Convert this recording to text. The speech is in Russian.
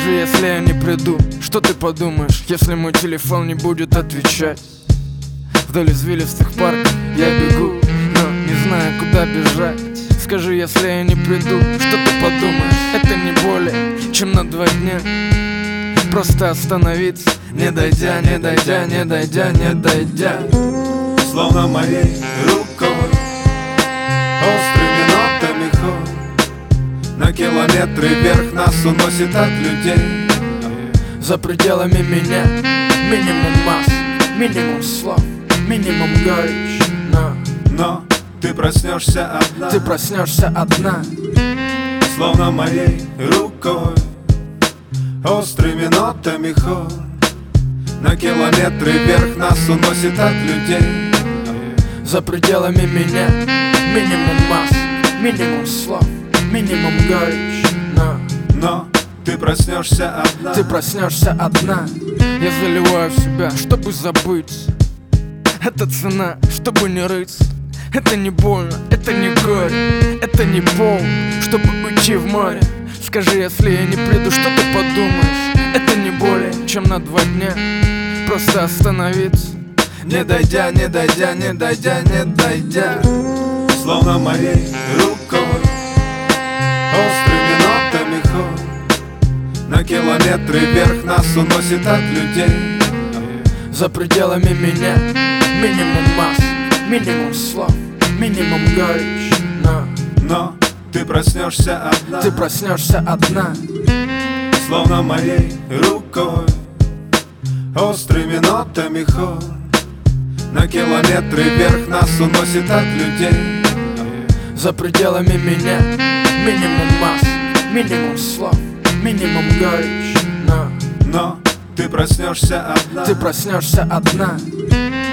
Скажи, если я не приду, что ты подумаешь, если мой телефон не будет отвечать? Вдоль извилистых парков я бегу, но не знаю, куда бежать. Скажи, если я не приду, что ты подумаешь? Это не более, чем на 2 дня. Просто остановиться, не дойдя, не дойдя, не дойдя, не дойдя. Словно моей рукой, острыми нотами хор, на километры вверх нас уносит от людей. За пределами меня минимум масс, минимум слов, минимум горечь. Но ты проснешься одна, ты проснешься одна. Словно моей рукой, острыми нотами хор, на километры вверх нас уносит от людей. За пределами меня минимум масс, минимум слов, минимум горечь. Но ты проснешься одна, ты проснешься одна. Я заливаю в себя, чтобы забыть. Это цена, чтобы не рыться. Это не больно, это не горе, это не пол, чтобы уйти в море. Скажи, если я не приду, что ты подумаешь? Это не более, чем на 2 дня. Просто остановиться, не дойдя, не дойдя, не дойдя, не дойдя. Словно моей рукой, острыми нотами хор, на километры вверх нас уносит от людей. За пределами меня минимум масс, минимум слов, минимум горечь. Но ты проснешься одна, ты проснешься одна. Словно моей рукой, острыми нотами хор, на километры вверх нас уносит от людей. За пределами меня минимум масс, минимум слов, минимум горечь. Но ты проснешься одна, ты проснешься одна.